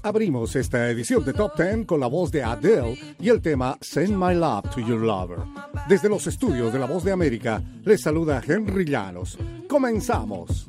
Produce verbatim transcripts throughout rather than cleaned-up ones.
Abrimos esta edición de Top diez con la voz de Adele y el tema Send My Love to Your Lover. Desde los estudios de La Voz de América, les saluda Henry Llanos. ¡Comenzamos!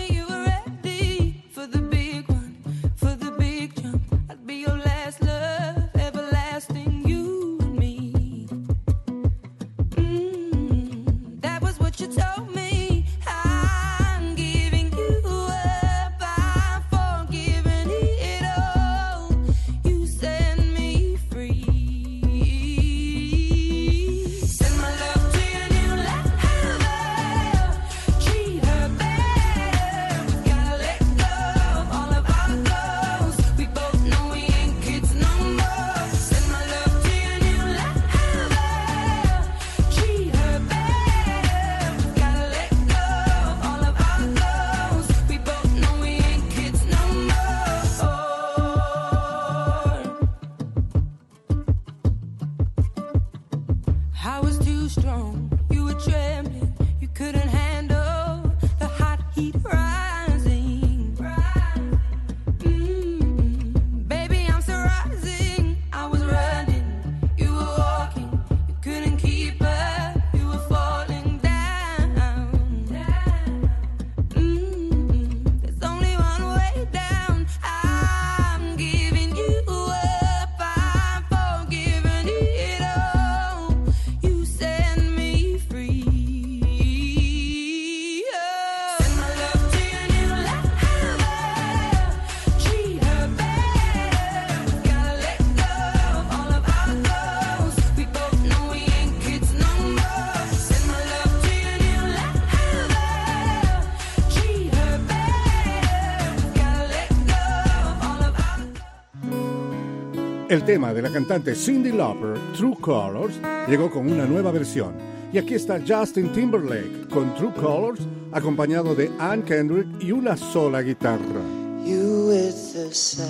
El tema de la cantante Cyndi Lauper, True Colors, llegó con una nueva versión. Y aquí está Justin Timberlake con True Colors, acompañado de Ann Kendrick y una sola guitarra. You with the sad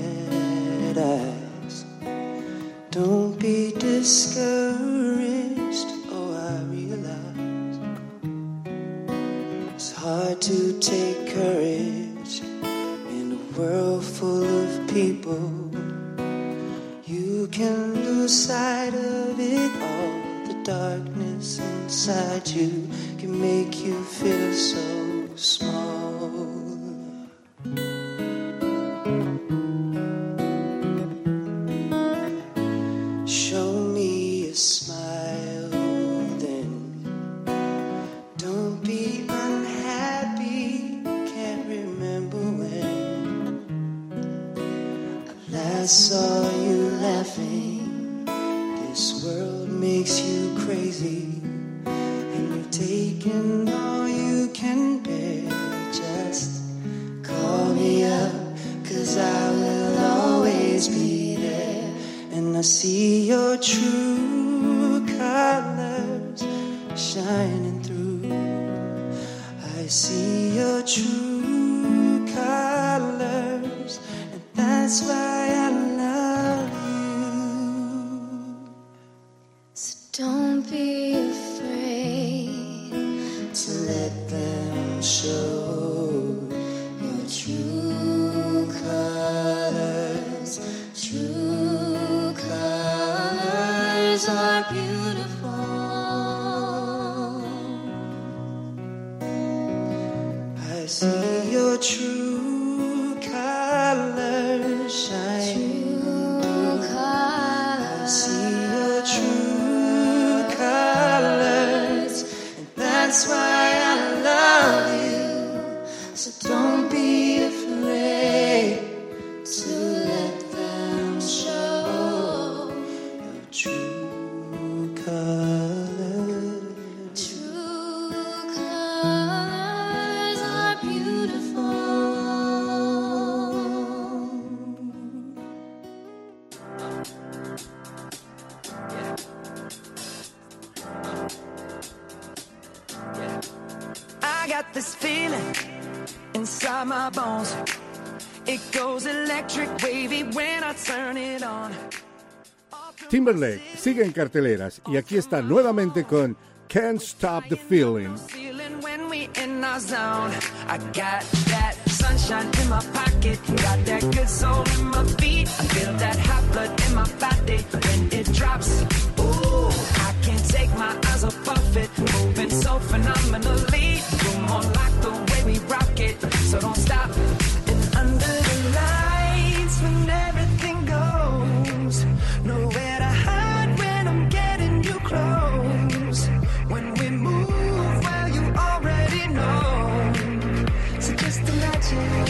eyes, don't be discouraged, oh I realize it's hard to take courage in a world full of people. You can lose sight of it all. The darkness inside you can make you feel so small. Show me a smile then. Don't be unhappy. Can't remember when I last saw you laughing. This world makes you crazy, and you're taking all you can bear. Just call me up, 'cause I will always be there. And I see your true colors shining through. I see your true colors, and that's why I love you. So don't be afraid to let them show your true colors. True colors are beautiful. I see your true colors shining. True colors. I see your true colors, and that's why I love you. So don't be afraid to let them show your true colors. True colors are beautiful. I got this feeling inside my bones. It goes electric wavy when I turn it on. Timberlake sigue en carteleras y aquí está nuevamente con Can't Stop the Feeling. Feeling when we in our zone. I got that sunshine. sunshine in my pocket. Got that good soul in my feet. I feel that hot blood in my body when it drops. Ooh, I can't take my eyes off of it. Moving so phenomenally. You're more like the way we rock it. So don't stop. And under the lights when everything goes, nowhere to hide when I'm getting you close. When we move, well, you already know. So just imagine.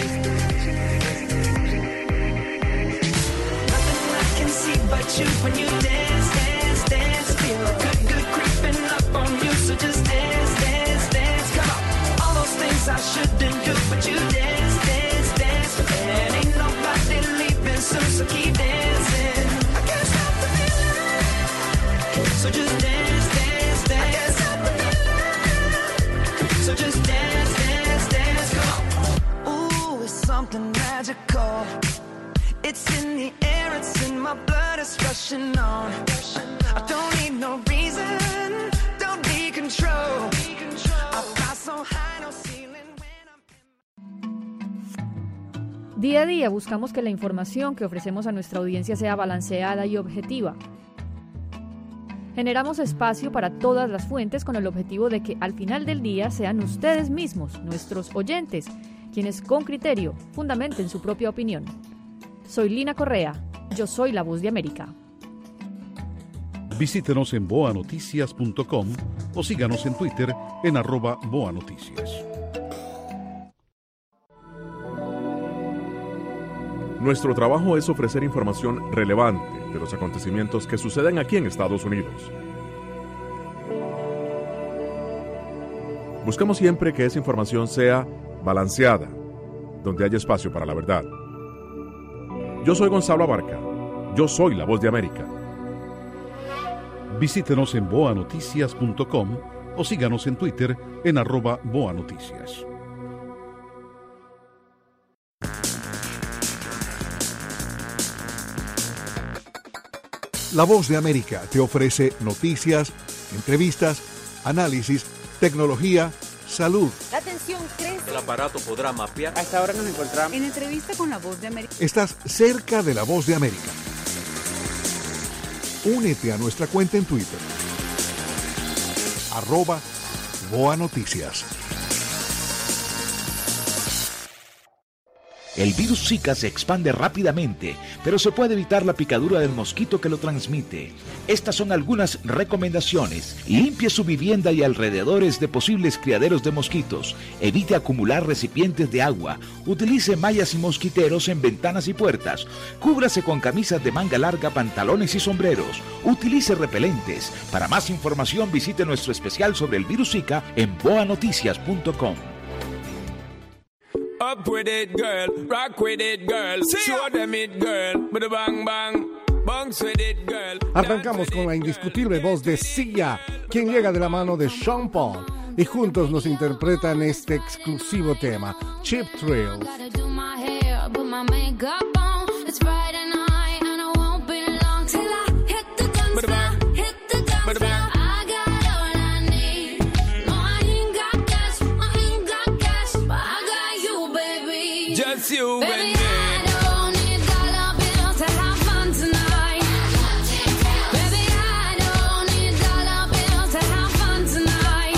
Nothing I can see but you when you dance, dance, dance. Feel good, good creeping up on you. So just dance, dance, dance. Come on. All those things I shouldn't do, but you dance, dance, dance. And ain't nobody leaving soon, so keep dancing. I can't stop the feeling. So just dance, dance, dance. I can't stop the feeling. So just dance, dance, dance. Come on. Ooh, it's something magical. It's in the air, it's in my blood, it's rushing on. I don't need no reason, don't be control. I fly so high, no ceiling when I'm... Día a día buscamos que la información que ofrecemos a nuestra audiencia sea balanceada y objetiva. Generamos espacio para todas las fuentes con el objetivo de que al final del día sean ustedes mismos, nuestros oyentes, quienes con criterio fundamenten su propia opinión. Soy Lina Correa, yo soy la voz de América. Visítenos en boa noticias punto com o síganos en Twitter en arroba boanoticias. Nuestro trabajo es ofrecer información relevante de los acontecimientos que suceden aquí en Estados Unidos. Buscamos siempre que esa información sea balanceada, donde haya espacio para la verdad. Yo soy Gonzalo Abarca. Yo soy la voz de América. Visítenos en boa noticias punto com o síganos en Twitter en arroba boanoticias. La Voz de América te ofrece noticias, entrevistas, análisis, tecnología, salud. La atención crece. El aparato podrá mapear. A esta hora nos encontramos en entrevista con La Voz de América. Estás cerca de La Voz de América. Únete a nuestra cuenta en Twitter. Arroba Boa Noticias. El virus Zika se expande rápidamente, pero se puede evitar la picadura del mosquito que lo transmite. Estas son algunas recomendaciones. Limpie su vivienda y alrededores de posibles criaderos de mosquitos. Evite acumular recipientes de agua. Utilice mallas y mosquiteros en ventanas y puertas. Cúbrase con camisas de manga larga, pantalones y sombreros. Utilice repelentes. Para más información visite nuestro especial sobre el virus Zika en boa noticias punto com. Up with it, girl. Rock with it, girl. Show them it, girl. With a bang bang. Bounce with it, girl. Arrancamos con la indiscutible voz de Sia, quien llega de la mano de Sean Paul, y juntos nos interpretan este exclusivo tema, Cheap Thrills. You Baby, and me. I don't need dollar bills to have fun tonight. Baby, I don't need dollar bills to have fun tonight.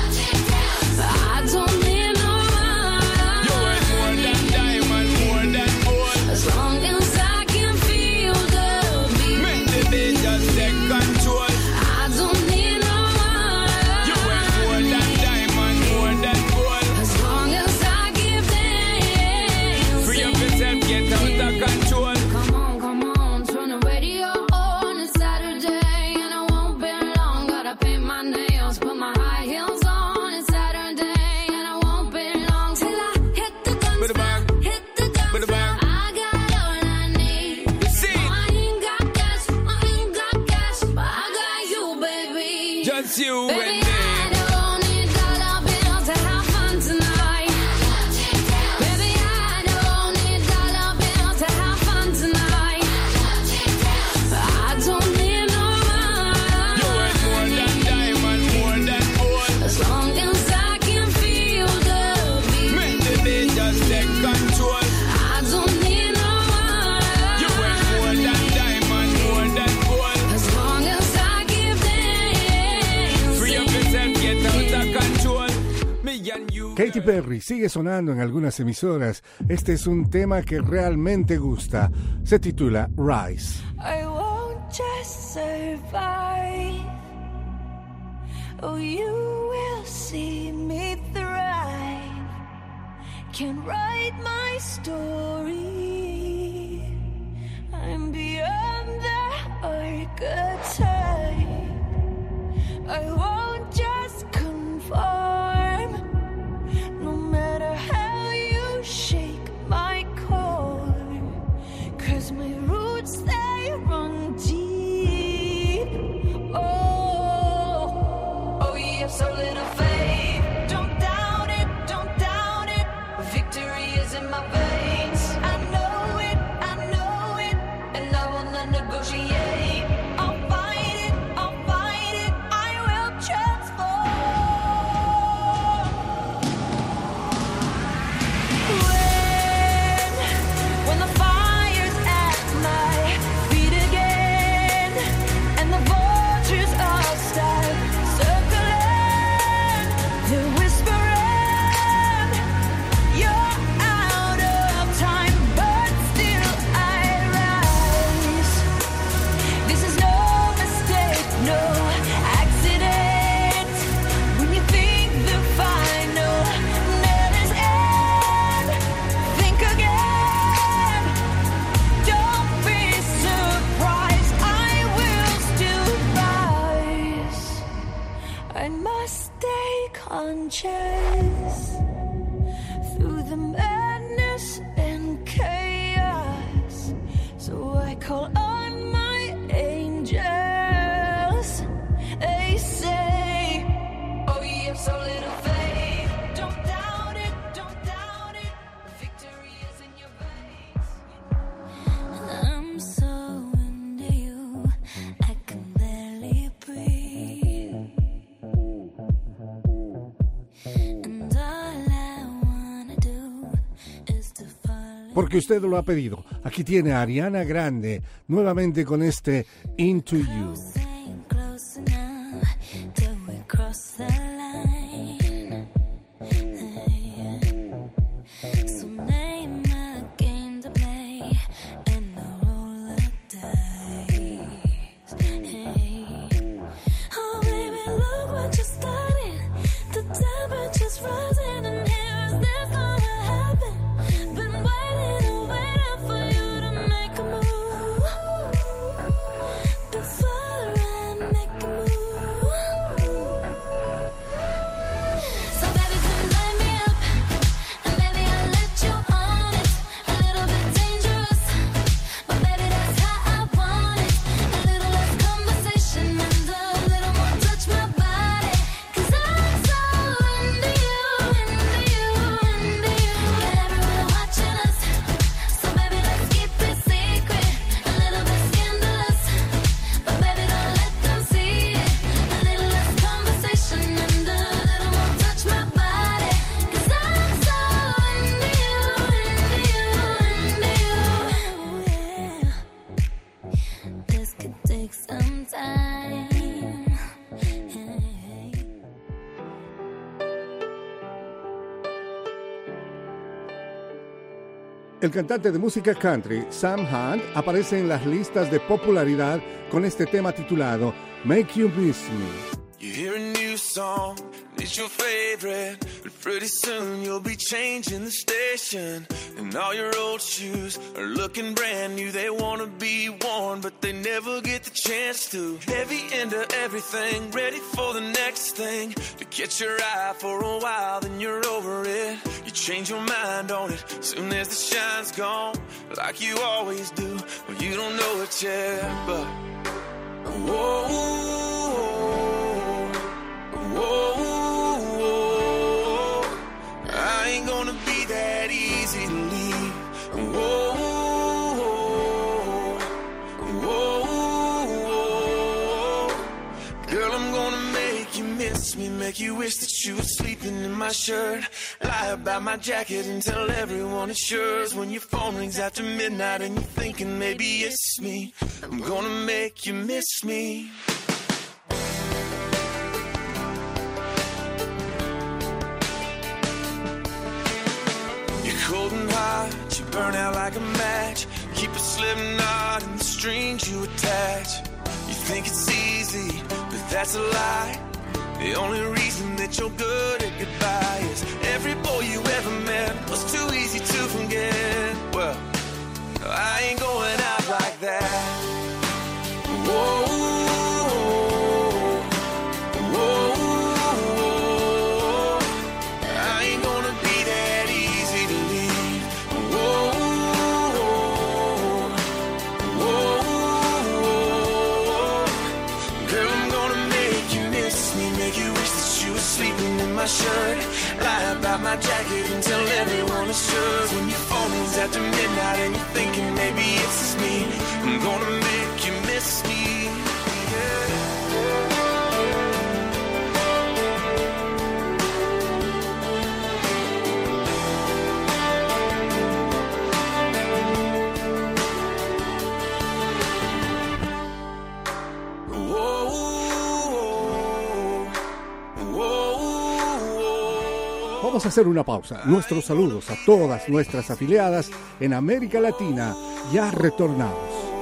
I don't need no money. You ain't more than diamond, more than gold. As long as I can feel the beat. Make the beat just take control. I don't need no money. You ain't more than diamond, more than gold. As long as I give them. Free up yourself, get out of control. Come on, come on, turn the radio on. It's Saturday and I won't be long. Gotta paint my nails, put my high heels on. It's Saturday and I won't be long till I hit the With dance a bang. floor, hit the dance With a floor. bang. I got all I need. See. No, I ain't got cash, I ain't got cash, but I got you, baby. Just you Baby, and me. I don't need dollar bills to have fun tonight. Baby, I don't need dollar bills to have fun tonight. I don't need no money. You ain't more than diamond, more than gold. As long as I can feel the beat. Make the beat just take control. Katy Perry sigue sonando en algunas emisoras. Este es un tema que realmente gusta. Se titula Rise. I won't just survive. Oh, you will see me thrive. Can write my story. I'm beyond the archetype. I won't just conform. No matter how you shake my core. 'Cause my roots, they run deep. Oh, oh, you have so little faith. Don't doubt it, don't doubt it. Victory is in my veins. I know it, I know it. And I will not negotiate. I'll fight it, I'll fight it. I will transform. When, when the fire's at my feet again, and the vultures all start circling, they're whispering, you're out of time, but still I rise. This is no mistake, no accident. When you think the final nail is in, think again. Don't be surprised, I will still rise. I must stay conscious through the madness and chaos. So I call on my angels. They say, oh, you have so little faith. Don't doubt it, don't doubt it. Victory is in your veins. I'm so into you, I can barely breathe. And all I wanna do is to fall. Porque usted lo ha pedido. Aquí tiene a Ariana Grande nuevamente con este Into You. Ain't close enough till we cross the line. So name a game to play and I'll roll the dice. Oh baby, look what you started. The temperature's rising and here's this gonna happen. Been waiting and waiting for you to make a move. Before I make a move. So baby, come light me up, and maybe I'll let you on it. A little bit dangerous, but baby, that's how I want it. A little less conversation and a little more touch my body. 'Cause I'm so into you, into you, into you. Got everyone watching us, so baby, let's keep it secret. A little bit scandalous, but baby, don't let them see it. A little less conversation and a little more touch my body. 'Cause I'm so into you, into you, into you. Yeah. This could take some time. El cantante de música country, Sam Hunt, aparece en las listas de popularidad con este tema titulado Make You Miss Me. You hear a new song, it's your favorite, but pretty soon you'll be changing the station. And all your old shoes are looking brand new. They wanna be worn, but they never get the chance to. Heavy into everything, ready for the next thing. To catch your eye for a while, then you're over it. You change your mind on it, soon as the shine's gone, like you always do. Well, you don't know it yet, but whoa, whoa, whoa, I ain't gonna be that easy to leave. Whoa, whoa, whoa, girl, I'm gonna make you miss me, make you wish that you were sleeping in my shirt. Lie about my jacket and tell everyone it's yours. When your phone rings after midnight and you're thinking maybe it's me, I'm gonna make you miss me. cold and hot, you burn out like a match. Keep a slip knot in the strings you attach. You think it's easy, but that's a lie. The only reason that you're good at goodbye is every boy you ever met was too easy to forget. Well, I ain't going out like that. Whoa, whoa, whoa. I ain't gonna be that easy to leave. Whoa, whoa, whoa. Girl, I'm gonna make you miss me, make you wish that you were sleeping in my shirt. Lie about my jacket and tell everyone it's yours. When your phone rings after midnight and you're thinking maybe it's just me, I'm gonna make you miss me. Vamos a hacer una pausa. Nuestros saludos a todas nuestras afiliadas en América Latina. Ya retornamos.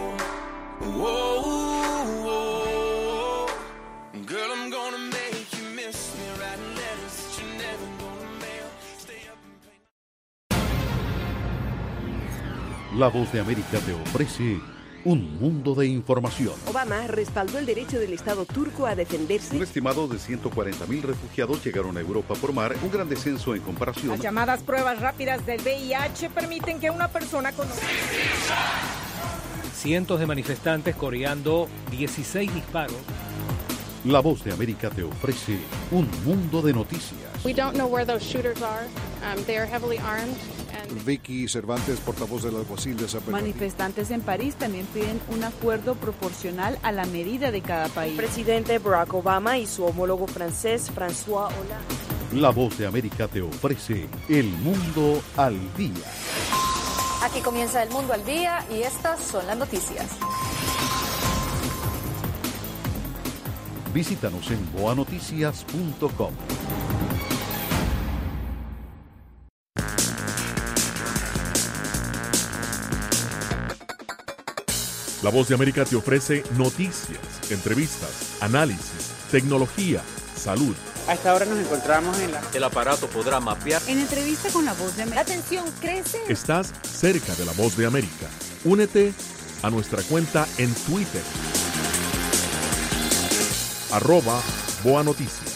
La Voz de América te ofrece un mundo de información. Obama respaldó el derecho del Estado turco a defenderse. Un estimado de ciento cuarenta mil refugiados llegaron a Europa por mar, un gran descenso en comparación. Las llamadas pruebas rápidas del V I H permiten que una persona conozca. Cientos de manifestantes coreando dieciséis disparos. La Voz de América te ofrece un mundo de noticias. We don't know where those shooters are. Um, they are heavily armed. Vicky Cervantes, portavoz del alguacil de Zapatería. Manifestantes en París también piden un acuerdo proporcional a la medida de cada país. El presidente Barack Obama y su homólogo francés François Hollande. La Voz de América te ofrece El Mundo al Día. Aquí comienza El Mundo al Día y estas son las noticias. Visítanos en boa noticias punto com. La Voz de América te ofrece noticias, entrevistas, análisis, tecnología, salud. A esta hora nos encontramos en la... El aparato podrá mapear. En entrevista con La Voz de América. La tensión crece. Estás cerca de La Voz de América. Únete a nuestra cuenta en Twitter. Arroba Boa Noticias.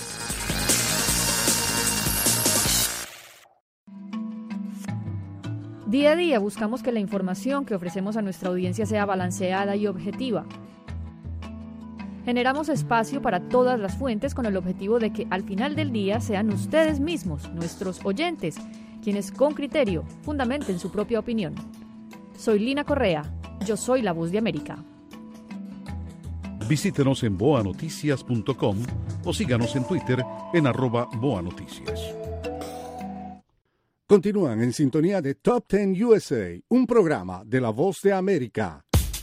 Día a día buscamos que la información que ofrecemos a nuestra audiencia sea balanceada y objetiva. Generamos espacio para todas las fuentes con el objetivo de que al final del día sean ustedes mismos, nuestros oyentes, quienes con criterio fundamenten su propia opinión. Soy Lina Correa, yo soy La Voz de América. Visítenos en boa noticias punto com o síganos en Twitter en arroba Boa Noticias. Continúan en sintonía de Top Ten U S A, un programa de La Voz de América.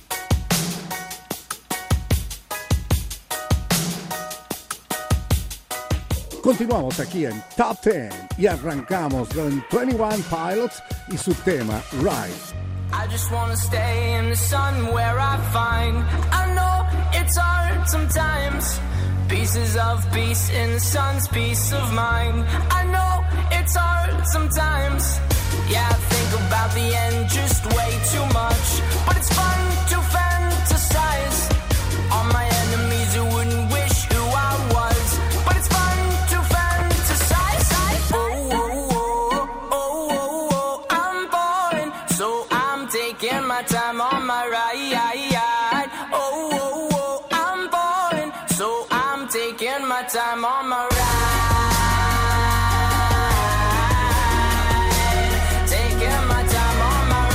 Continuamos aquí en Top Ten y arrancamos con twenty-one Pilots y su tema Rise. I just wanna stay in the sun where I find I know it's hard sometimes. Pieces of peace in the sun's peace of mind. I know it's hard sometimes. Yeah, I think about the end just way too much. But it's fun to fantasize on my enemies who wouldn't wish who I was. But it's fun to fantasize. Oh, oh, oh, oh, oh, oh, I'm falling, so I'm taking my time on my ride. Oh, oh, oh, I'm falling, so I'm taking my time on my ride. Taking my time on my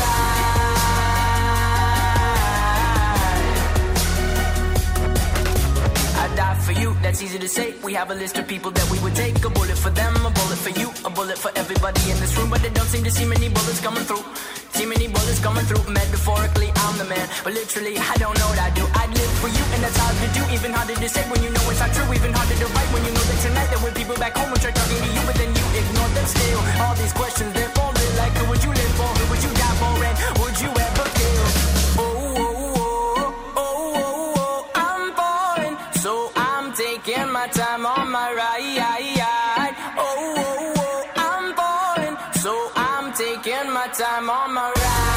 ride. I die for you, that's easy to say. We have a list of people that we would take. A bullet for them, a bullet for you, a bullet for everybody in this room. But they don't seem to see many bullets coming through. See many bullets coming through. Metaphorically, I'm the man, but literally, I don't know what I do. I'd live for you, and that's hard to do. Even harder to say when you know it's not true. Even harder to write when you know that tonight there were people back home who tried talking to you, but then you ignore them still. All these questions, they're falling like who would you live for? Who would you die for? And would you ever kill? Oh, oh, oh, oh, oh, oh, I'm falling, so I'm taking my time on my ride. Oh, oh, oh, I'm falling, so I'm taking my time on my ride.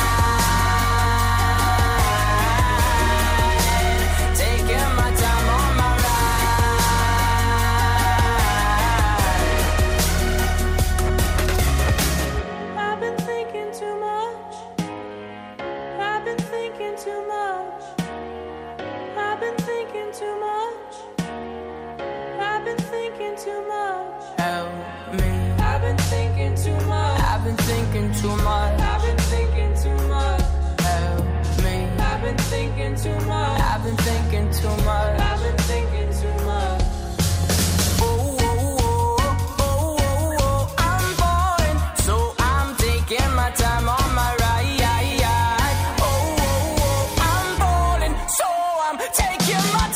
Too much. I've been thinking too much. Help me. I've been thinking too much. I've been thinking too much. I've been thinking too much. Oh, oh, oh, oh, oh, oh, I'm falling, so I'm taking my time on my ride. Oh, oh, oh, I'm falling, so I'm taking my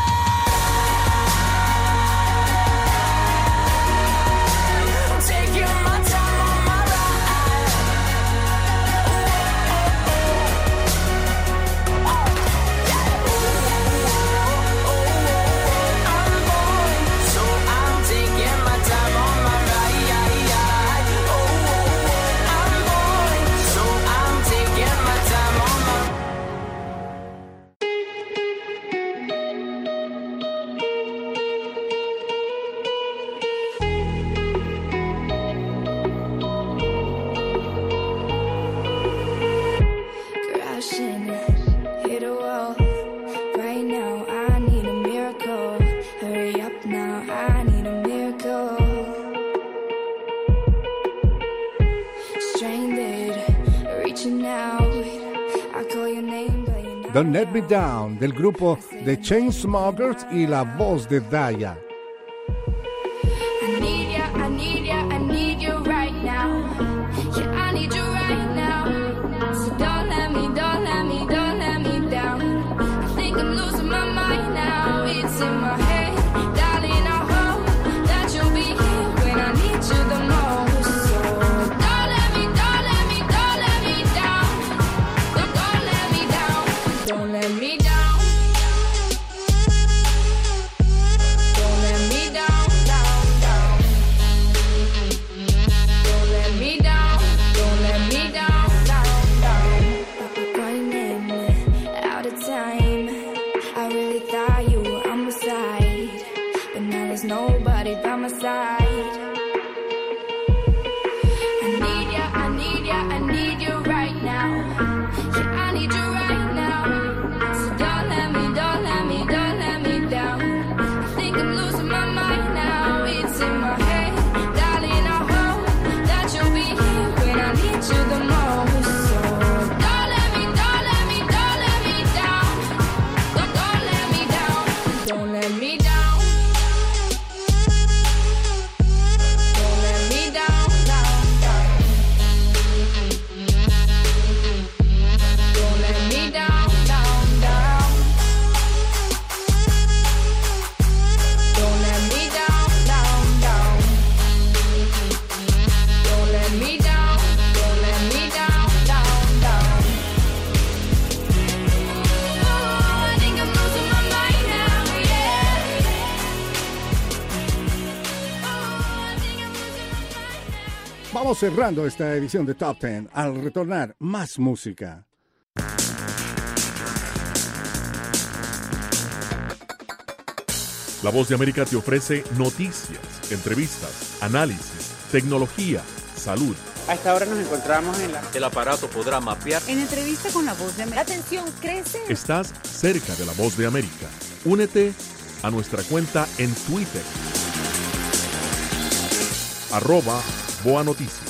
time. Taking my time on my Don't Let Me Down, del grupo The Chainsmokers y la voz de Daya. I need ya, I need ya, I need you right now. Yeah, I need you right now. So don't let me, don't let me, don't let me down. I think I'm losing my mind now. It's in my head, darling, I hope that you'll be here when I need you the most. So don't let me, don't let me, don't let me down. Don't, don't let me down. Don't let me down. Don't let me down, down, down. Don't let me down. Don't let me down, down, down. Running out of time. I really thought you were on my side, but now there's nobody by my side. I need ya, I need ya, I need you right now. Yeah, I need you right now. So don't let me, don't let me, don't let me down. I think I'm losing my mind now. It's in my head, darling, I hope that you'll be here when I need you the most. So don't let me, don't let me, don't let me down. Don't, don't let me down. Don't let me down. Don't let me down, down, down. Don't let me down, down, down. Don't let me down, down, down. Don't let me down, don't let me down, down, down. Oh, I think I'm losing my mind now, yeah. Vamos cerrando esta edición de Top Ten. Al retornar, más música. La Voz de América te ofrece noticias, entrevistas, análisis, tecnología, salud. A esta hora nos encontramos en la... El aparato podrá mapear. En entrevista con La Voz de América. La tensión crece. Estás cerca de La Voz de América. Únete a nuestra cuenta en Twitter. Arroba Boa Noticias.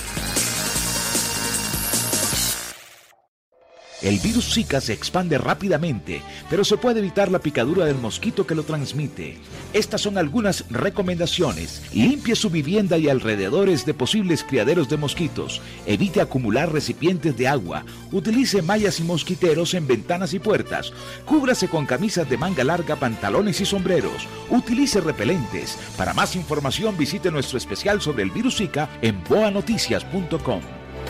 El virus Zika se expande rápidamente, pero se puede evitar la picadura del mosquito que lo transmite. Estas son algunas recomendaciones. Limpie su vivienda y alrededores de posibles criaderos de mosquitos. Evite acumular recipientes de agua. Utilice mallas y mosquiteros en ventanas y puertas. Cúbrase con camisas de manga larga, pantalones y sombreros. Utilice repelentes. Para más información visite nuestro especial sobre el virus Zika en boa noticias punto com.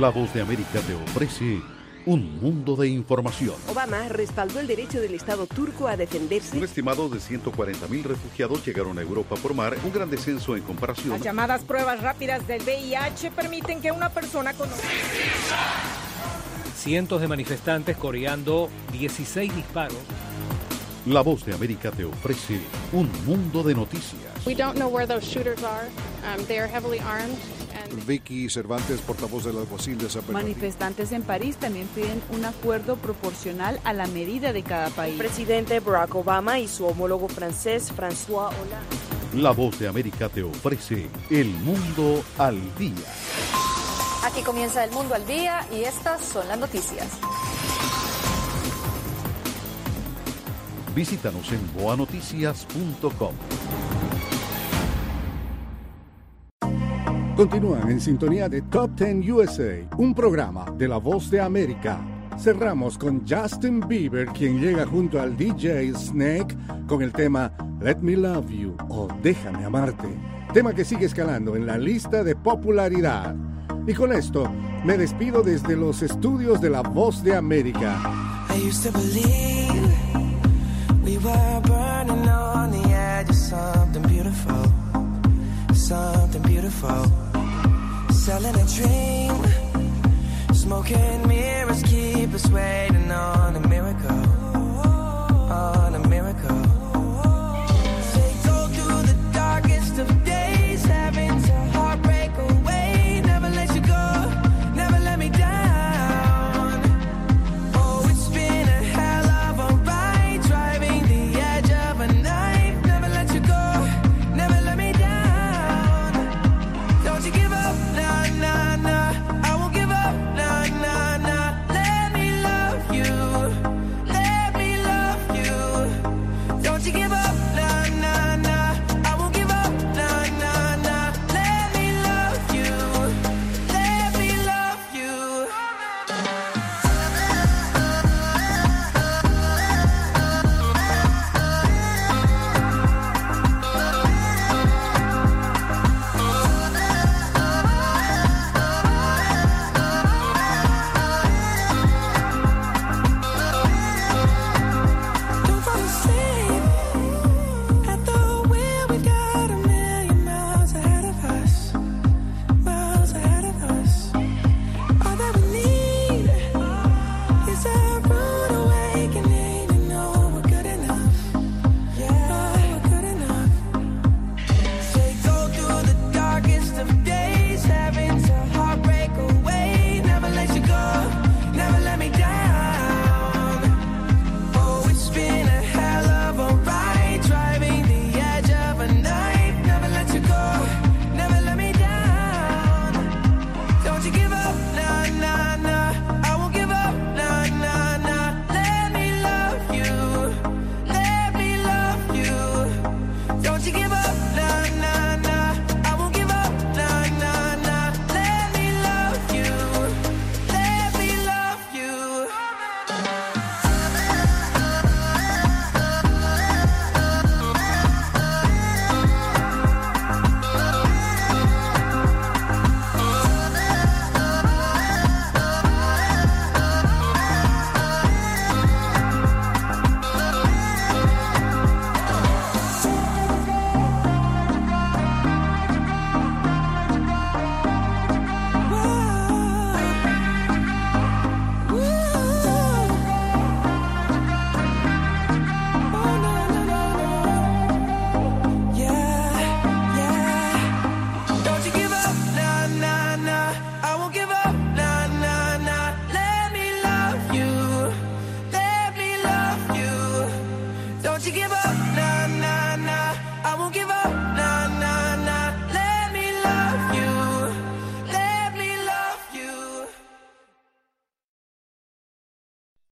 La Voz de América te ofrece un mundo de información. Obama respaldó el derecho del Estado turco a defenderse. Un estimado de ciento cuarenta mil refugiados llegaron a Europa por mar, un gran descenso en comparación. Las llamadas pruebas rápidas del V I H permiten que una persona con... Cientos de manifestantes coreando dieciséis disparos. La Voz de América te ofrece un mundo de noticias. We don't know where those shooters are. Um, they are heavily armed. And... Vicky Cervantes, portavoz del alguacil de San Bernardino. Manifestantes en París también piden un acuerdo proporcional a la medida de cada país. El presidente Barack Obama y su homólogo francés François Hollande. La Voz de América te ofrece El Mundo al Día. Aquí comienza El Mundo al Día y estas son las noticias. Visítanos en boa noticias punto com. Continúan en sintonía de Top Ten U S A, un programa de La Voz de América. Cerramos con Justin Bieber, quien llega junto al D J Snake con el tema Let Me Love You o Déjame Amarte, tema que sigue escalando en la lista de popularidad. Y con esto me despido desde los estudios de La Voz de América. I used to believe we were burning on the edge of something beautiful, something beautiful. Selling a dream, smoking mirrors keep us waiting on a miracle.